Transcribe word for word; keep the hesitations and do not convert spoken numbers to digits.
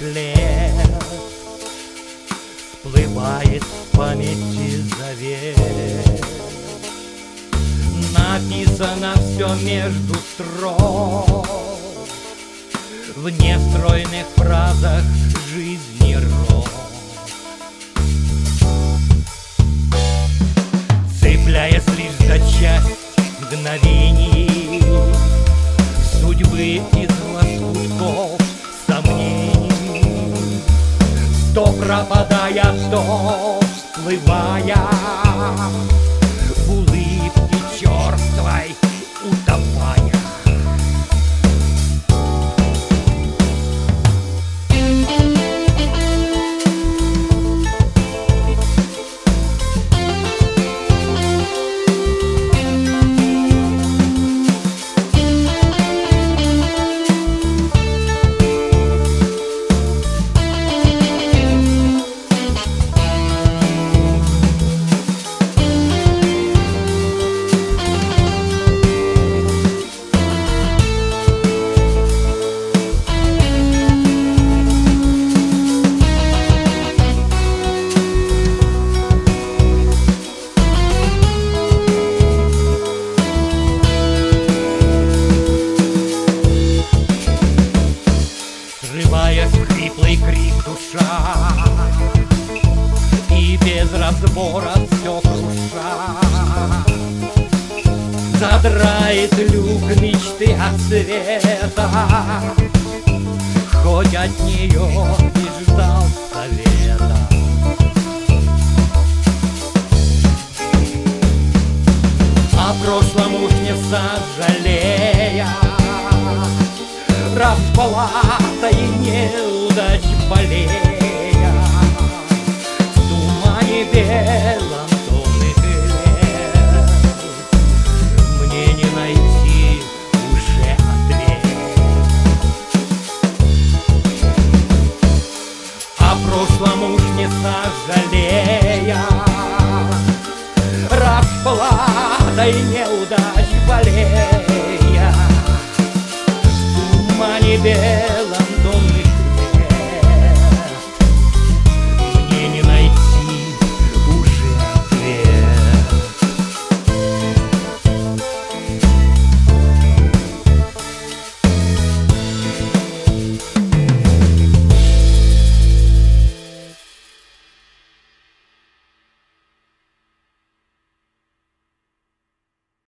след, всплывает в памяти завет. Написано все между строк, в нестройных фразах жизни рок. Цепляясь лишь за часть мгновений судьбы из лоскутков сомнений, то пропадая, то всплывая, в улыбке черствой утопая. Срываясь в хриплый крик душа и без разбора все круша, задрает люк мечты от света, хоть от нее и ждал совета. О прошлом уж не сожалея, расплачь